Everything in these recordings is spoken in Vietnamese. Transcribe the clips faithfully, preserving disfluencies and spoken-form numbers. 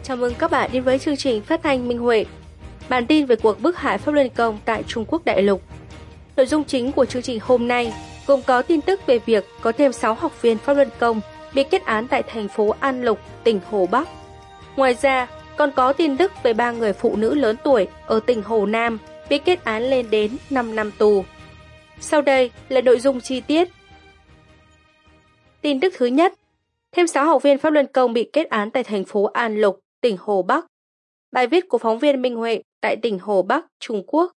Chào mừng các bạn đến với chương trình phát thanh Minh Huệ. Bản tin về cuộc bức hại Pháp Luân Công tại Trung Quốc đại lục. Nội dung chính của chương trình hôm nay gồm có tin tức về việc có thêm sáu học viên Pháp Luân Công bị kết án tại thành phố An Lục, tỉnh Hồ Bắc. Ngoài ra, còn có tin tức về ba người phụ nữ lớn tuổi ở tỉnh Hồ Nam bị kết án lên đến năm năm tù. Sau đây là nội dung chi tiết. Tin tức thứ nhất, thêm sáu học viên Pháp Luân Công bị kết án tại thành phố An Lục, tỉnh Hồ Bắc. Bài viết của phóng viên Minh Huệ tại tỉnh Hồ Bắc, Trung Quốc.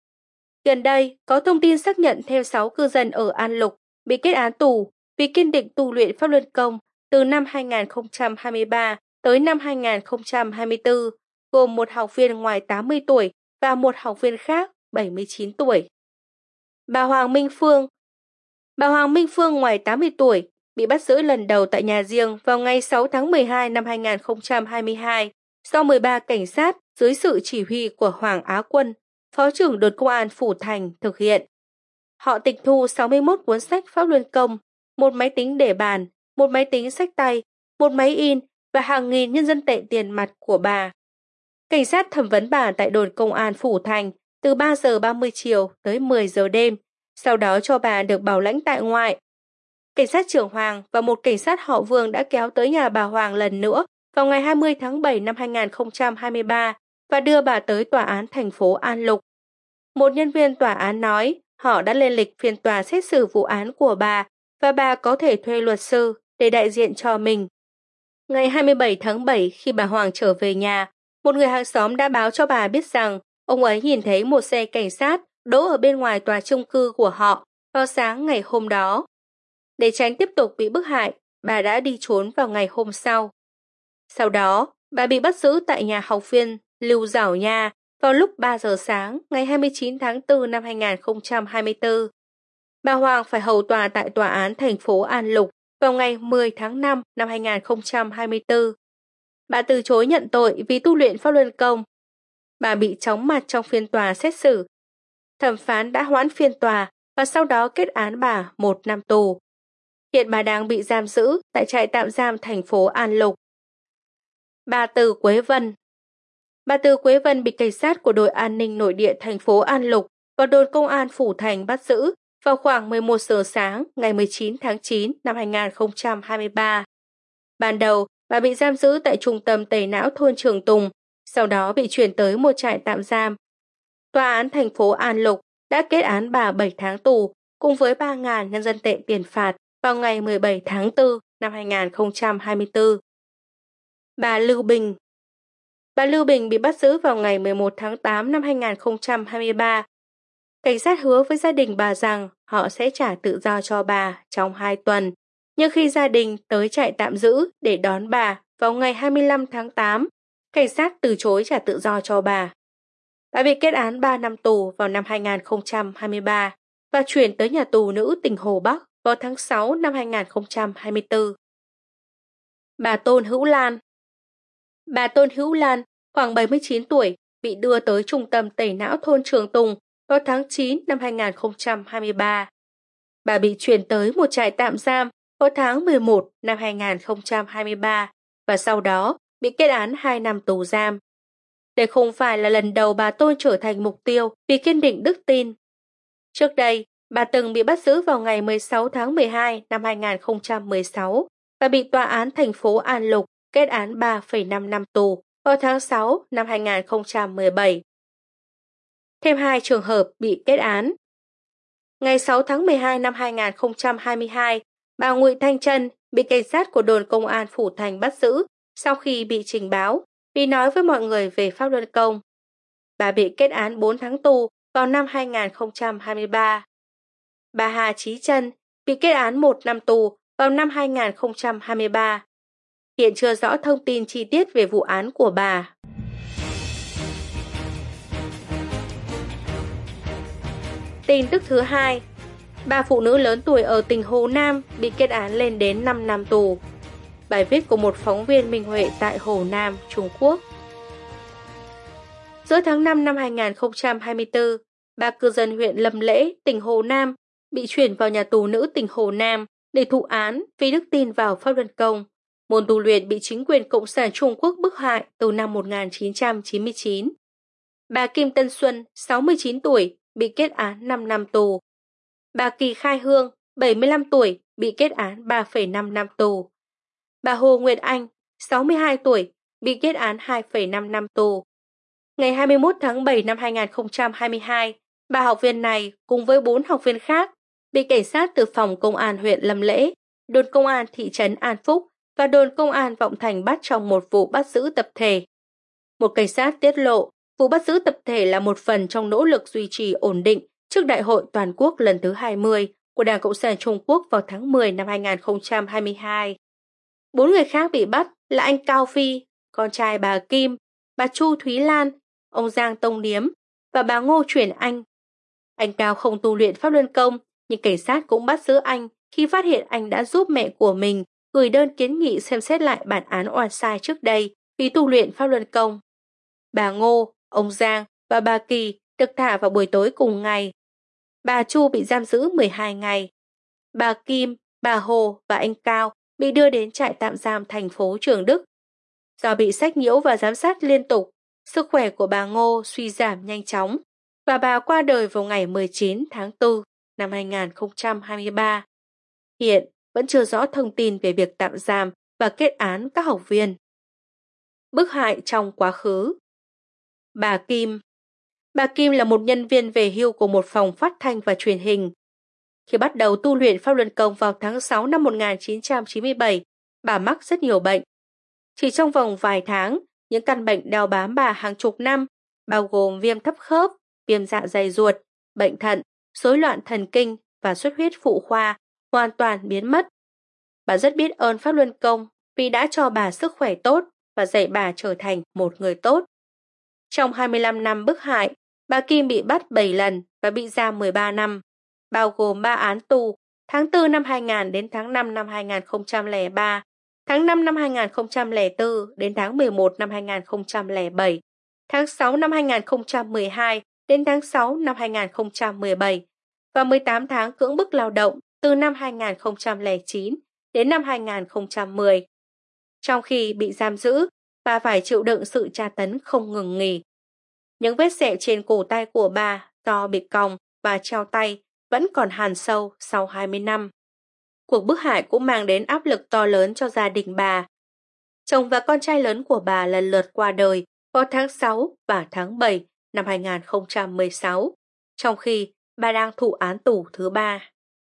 Gần đây, có thông tin xác nhận thêm sáu cư dân ở An Lục bị kết án tù vì kiên định tu luyện Pháp Luân Công từ năm hai nghìn không trăm hai mươi ba tới năm hai nghìn không trăm hai mươi tư, gồm một học viên ngoài tám mươi tuổi và một học viên khác bảy mươi chín tuổi. Bà Hoàng Minh Phương Bà Hoàng Minh Phương ngoài tám mươi tuổi, bị bắt giữ lần đầu tại nhà riêng vào ngày sáu tháng mười hai năm hai nghìn không trăm hai mươi hai do mười ba cảnh sát dưới sự chỉ huy của Hoàng Á Quân, Phó trưởng đồn công an Phủ Thành thực hiện. Họ tịch thu sáu mươi mốt cuốn sách Pháp Luân Công, một máy tính để bàn, một máy tính xách tay, một máy in và hàng nghìn nhân dân tệ tiền mặt của bà. Cảnh sát thẩm vấn bà tại đồn công an Phủ Thành từ ba giờ ba mươi chiều tới mười giờ đêm, sau đó cho bà được bảo lãnh tại ngoại. Cảnh sát trưởng Hoàng và một cảnh sát họ Vương đã kéo tới nhà bà Hoàng lần nữa vào ngày hai mươi tháng bảy năm hai nghìn không trăm hai mươi ba và đưa bà tới tòa án thành phố An Lục. Một nhân viên tòa án nói họ đã lên lịch phiên tòa xét xử vụ án của bà và bà có thể thuê luật sư để đại diện cho mình. Ngày hai mươi bảy tháng bảy khi bà Hoàng trở về nhà, một người hàng xóm đã báo cho bà biết rằng ông ấy nhìn thấy một xe cảnh sát đỗ ở bên ngoài tòa chung cư của họ vào sáng ngày hôm đó. Để tránh tiếp tục bị bức hại, bà đã đi trốn vào ngày hôm sau. Sau đó, bà bị bắt giữ tại nhà học viên Lưu Giảo Nha vào lúc ba giờ sáng ngày hai mươi chín tháng tư năm hai nghìn không trăm hai mươi tư. Bà Hoàng phải hầu tòa tại tòa án thành phố An Lục vào ngày mười tháng năm năm hai nghìn không trăm hai mươi tư. Bà từ chối nhận tội vì tu luyện Pháp Luân Công. Bà bị chóng mặt trong phiên tòa xét xử. Thẩm phán đã hoãn phiên tòa và sau đó kết án bà một năm tù. Hiện bà đang bị giam giữ tại trại tạm giam thành phố An Lục. Bà Từ Quế Vân Bà Từ Quế Vân bị cảnh sát của đội an ninh nội địa thành phố An Lục và đồn công an Phủ Thành bắt giữ vào khoảng mười một giờ sáng ngày mười chín tháng chín năm hai nghìn không trăm hai mươi ba. Ban đầu, bà bị giam giữ tại trung tâm tẩy não thôn Trường Tùng, sau đó bị chuyển tới một trại tạm giam. Tòa án thành phố An Lục đã kết án bà bảy tháng tù cùng với ba nghìn nhân dân tệ tiền phạt vào ngày mười bảy tháng tư năm hai nghìn không trăm hai mươi tư. Bà Lưu Bình Bà Lưu Bình bị bắt giữ vào ngày mười một tháng tám năm hai nghìn không trăm hai mươi ba. Cảnh sát hứa với gia đình bà rằng họ sẽ trả tự do cho bà trong hai tuần, nhưng khi gia đình tới trại tạm giữ để đón bà vào ngày hai mươi lăm tháng tám, cảnh sát từ chối trả tự do cho bà. Bà bị kết án ba năm tù vào năm hai nghìn không trăm hai mươi ba và chuyển tới nhà tù nữ tỉnh Hồ Bắc vào tháng sáu năm hai nghìn không trăm hai mươi tư. Bà Tôn Hữu Lan Bà Tôn Hữu Lan, khoảng bảy mươi chín tuổi, bị đưa tới trung tâm tẩy não thôn Trường Tùng vào tháng chín năm hai nghìn không trăm hai mươi ba. Bà bị chuyển tới một trại tạm giam vào tháng mười một năm hai nghìn không trăm hai mươi ba và sau đó bị kết án hai năm tù giam. Đây không phải là lần đầu bà Tôn trở thành mục tiêu vì kiên định đức tin. Trước đây, bà từng bị bắt giữ vào ngày mười sáu tháng mười hai năm hai nghìn không trăm mười sáu và bị tòa án thành phố An Lục kết án ba phẩy năm năm tù vào tháng sáu năm hai nghìn không trăm mười bảy. Thêm hai trường hợp bị kết án. Ngày sáu tháng mười hai năm hai nghìn không trăm hai mươi hai, bà Ngụy Thanh Trân bị cảnh sát của đồn công an Phủ Thành bắt giữ sau khi bị trình báo vì nói với mọi người về Pháp Luân Công. Bà bị kết án bốn tháng tù vào năm hai nghìn không trăm hai mươi ba. Bà Hà Chí Trân bị kết án một năm tù vào năm hai nghìn không trăm hai mươi ba. Hiện chưa rõ thông tin chi tiết về vụ án của bà. Tin tức thứ hai, ba phụ nữ lớn tuổi ở tỉnh Hồ Nam bị kết án lên đến năm năm tù. Bài viết của một phóng viên Minh Huệ tại Hồ Nam, Trung Quốc. Giữa tháng năm năm hai nghìn không trăm hai mươi tư, ba cư dân huyện Lâm Lễ, tỉnh Hồ Nam bị chuyển vào nhà tù nữ tỉnh Hồ Nam để thụ án vì đức tin vào Pháp Luân Công. Môn tu luyện bị chính quyền Cộng sản Trung Quốc bức hại từ năm một nghìn chín trăm chín mươi chín. Bà Kim Tân Xuân, sáu mươi chín tuổi, bị kết án năm năm tù. Bà Kỳ Khai Hương, bảy mươi lăm tuổi, bị kết án ba phẩy năm năm tù. Bà Hồ Nguyệt Anh, sáu mươi hai tuổi, bị kết án hai phẩy năm năm tù. Ngày hai mươi mốt tháng bảy năm hai nghìn không trăm hai mươi hai, ba học viên này cùng với bốn học viên khác bị cảnh sát từ phòng công an huyện Lâm Lễ, đồn công an thị trấn An Phúc và đồn công an Vọng Thành bắt trong một vụ bắt giữ tập thể. Một cảnh sát tiết lộ, vụ bắt giữ tập thể là một phần trong nỗ lực duy trì ổn định trước Đại hội Toàn quốc lần thứ hai mươi của Đảng Cộng sản Trung Quốc vào tháng mười năm hai nghìn không trăm hai mươi hai. Bốn người khác bị bắt là anh Cao Phi, con trai bà Kim, bà Chu Thúy Lan, ông Giang Tông Điếm và bà Ngô Truyền Anh. Anh Cao không tu luyện pháp luân công, nhưng cảnh sát cũng bắt giữ anh khi phát hiện anh đã giúp mẹ của mình gửi đơn kiến nghị xem xét lại bản án oan sai trước đây vì tu luyện pháp luân công. Bà Ngô, ông Giang và bà Kỳ được thả vào buổi tối cùng ngày. Bà Chu bị giam giữ mười hai ngày. Bà Kim, bà Hồ và anh Cao bị đưa đến trại tạm giam thành phố Trường Đức. Do bị sách nhiễu và giám sát liên tục, sức khỏe của bà Ngô suy giảm nhanh chóng và bà qua đời vào ngày mười chín tháng tư năm hai nghìn không trăm hai mươi ba. Hiện vẫn chưa rõ thông tin về việc tạm giam và kết án các học viên. Bức hại trong quá khứ. Bà Kim Bà Kim là một nhân viên về hưu của một phòng phát thanh và truyền hình. Khi bắt đầu tu luyện pháp luân công vào tháng sáu năm một nghìn chín trăm chín mươi bảy, bà mắc rất nhiều bệnh. Chỉ trong vòng vài tháng, những căn bệnh đeo bám bà hàng chục năm, bao gồm viêm thấp khớp, viêm dạ dày ruột, bệnh thận, rối loạn thần kinh và xuất huyết phụ khoa, hoàn toàn biến mất. Bà rất biết ơn pháp luân công vì đã cho bà sức khỏe tốt và dạy bà trở thành một người tốt. Trong hai mươi lăm năm bức hại, bà Kim bị bắt bảy lần và bị giam mười ba năm, bao gồm ba án tù tháng tư năm hai nghìn đến tháng năm năm hai nghìn không trăm lẻ ba, tháng năm năm hai nghìn không trăm lẻ bốn đến tháng mười một năm hai nghìn không trăm lẻ bảy, tháng sáu năm hai nghìn không trăm mười hai đến tháng sáu năm hai nghìn không trăm mười bảy và mười tám tháng cưỡng bức lao động từ năm hai nghìn không trăm lẻ chín đến năm hai nghìn không trăm mười. Trong khi bị giam giữ, bà phải chịu đựng sự tra tấn không ngừng nghỉ. Những vết sẹo trên cổ tay của bà do bị còng và treo tay vẫn còn hằn sâu sau hai mươi năm. Cuộc bức hại cũng mang đến áp lực to lớn cho gia đình bà. Chồng và con trai lớn của bà lần lượt qua đời vào tháng sáu và tháng bảy năm hai nghìn không trăm mười sáu, trong khi bà đang thụ án tù thứ ba.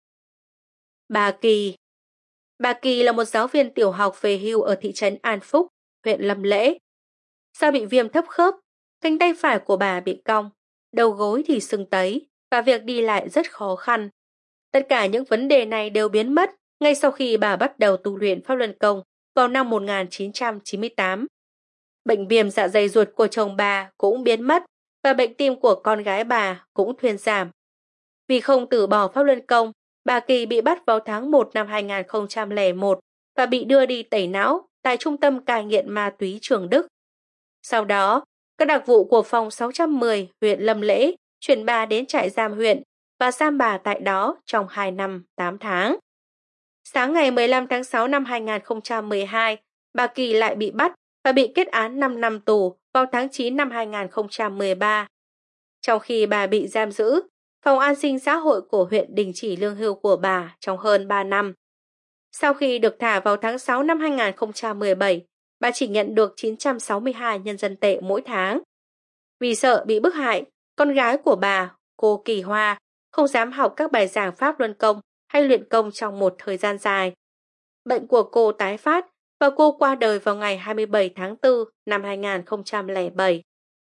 Bà Kỳ Bà Kỳ là một giáo viên tiểu học về hưu ở thị trấn An Phúc, huyện Lâm Lễ. Do bị viêm thấp khớp, cánh tay phải của bà bị cong, đầu gối thì sưng tấy và việc đi lại rất khó khăn. Tất cả những vấn đề này đều biến mất ngay sau khi bà bắt đầu tu luyện pháp luân công vào năm một nghìn chín trăm chín mươi tám. Bệnh viêm dạ dày ruột của chồng bà cũng biến mất và bệnh tim của con gái bà cũng thuyên giảm. Vì không từ bỏ pháp luân công, bà Kỳ bị bắt vào tháng một năm hai nghìn không trăm lẻ một và bị đưa đi tẩy não tại trung tâm cai nghiện ma túy Trường Đức. Sau đó, các đặc vụ của phòng sáu trăm mười huyện Lâm Lễ chuyển bà đến trại giam huyện và giam bà tại đó trong hai năm tám tháng. Sáng ngày mười lăm tháng sáu năm hai nghìn không trăm mười hai, bà Kỳ lại bị bắt và bị kết án năm năm tù vào tháng chín năm hai nghìn không trăm mười ba. Trong khi bà bị giam giữ, Phòng An sinh xã hội của huyện đình chỉ lương hưu của bà trong hơn ba năm. Sau khi được thả vào tháng sáu năm hai nghìn không trăm mười bảy, bà chỉ nhận được chín trăm sáu mươi hai nhân dân tệ mỗi tháng. Vì sợ bị bức hại, con gái của bà, cô Kỳ Hoa, không dám học các bài giảng pháp luân công hay luyện công trong một thời gian dài. Bệnh của cô tái phát và cô qua đời vào ngày hai mươi bảy tháng tư năm hai nghìn không trăm lẻ bảy.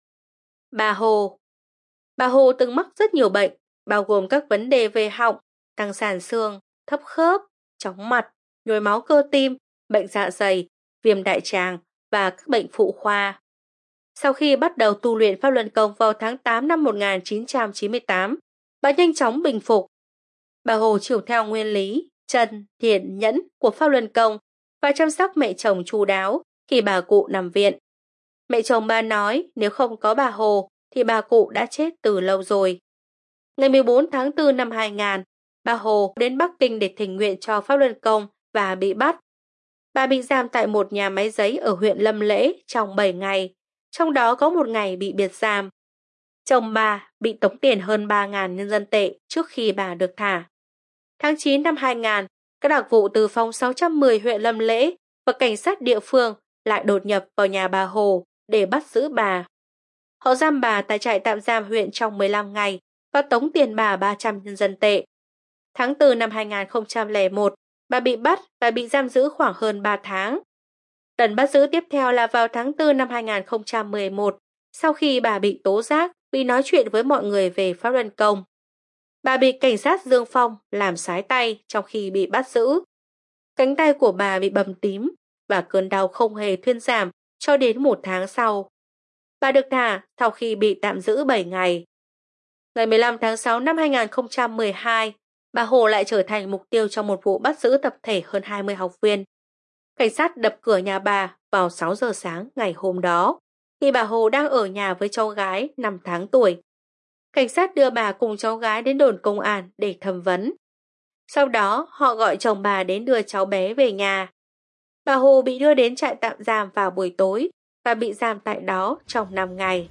Bà Hồ Bà Hồ từng mắc rất nhiều bệnh, bao gồm các vấn đề về họng, tăng sản xương, thấp khớp, chóng mặt, nhồi máu cơ tim, bệnh dạ dày, viêm đại tràng và các bệnh phụ khoa. Sau khi bắt đầu tu luyện pháp luân công vào tháng tám năm một nghìn chín trăm chín mươi tám, bà nhanh chóng bình phục. Bà Hồ chiều theo nguyên lý, chân, thiện, nhẫn của pháp luân công và chăm sóc mẹ chồng chu đáo khi bà cụ nằm viện. Mẹ chồng bà nói nếu không có bà Hồ thì bà cụ đã chết từ lâu rồi. Ngày mười bốn tháng tư năm hai nghìn, bà Hồ đến Bắc Kinh để thỉnh nguyện cho pháp luân công và bị bắt. Bà bị giam tại một nhà máy giấy ở huyện Lâm Lễ trong bảy ngày, trong đó có một ngày bị biệt giam. Chồng bà bị tống tiền hơn ba nghìn nhân dân tệ trước khi bà được thả. Tháng chín năm hai nghìn, các đặc vụ từ phòng sáu trăm mười huyện Lâm Lễ và cảnh sát địa phương lại đột nhập vào nhà bà Hồ để bắt giữ bà. Họ giam bà tại trại tạm giam huyện trong mười lăm ngày và tống tiền bà ba trăm nhân dân tệ. Tháng tư năm hai nghìn không trăm lẻ một, bà bị bắt và bị giam giữ khoảng hơn ba tháng. Lần bắt giữ tiếp theo là vào tháng tư năm hai nghìn không trăm mười một, sau khi bà bị tố giác vì nói chuyện với mọi người về pháp luân công. Bà bị cảnh sát Dương Phong làm sái tay trong khi bị bắt giữ. Cánh tay của bà bị bầm tím và cơn đau không hề thuyên giảm cho đến một tháng sau. Bà được thả sau khi bị tạm giữ bảy ngày. Ngày mười lăm tháng sáu năm hai nghìn không trăm mười hai, bà Hồ lại trở thành mục tiêu trong một vụ bắt giữ tập thể hơn hai mươi học viên. Cảnh sát đập cửa nhà bà vào sáu giờ sáng ngày hôm đó, khi bà Hồ đang ở nhà với cháu gái năm tháng tuổi. Cảnh sát đưa bà cùng cháu gái đến đồn công an để thẩm vấn. Sau đó, họ gọi chồng bà đến đưa cháu bé về nhà. Bà Hồ bị đưa đến trại tạm giam vào buổi tối và bị giam tại đó trong năm ngày.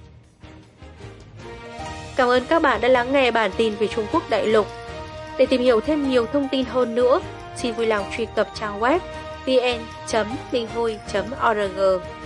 Cảm ơn các bạn đã lắng nghe bản tin về Trung Quốc đại lục. Để tìm hiểu thêm nhiều thông tin hơn nữa, xin vui lòng truy cập trang web vn chấm minh hui chấm org.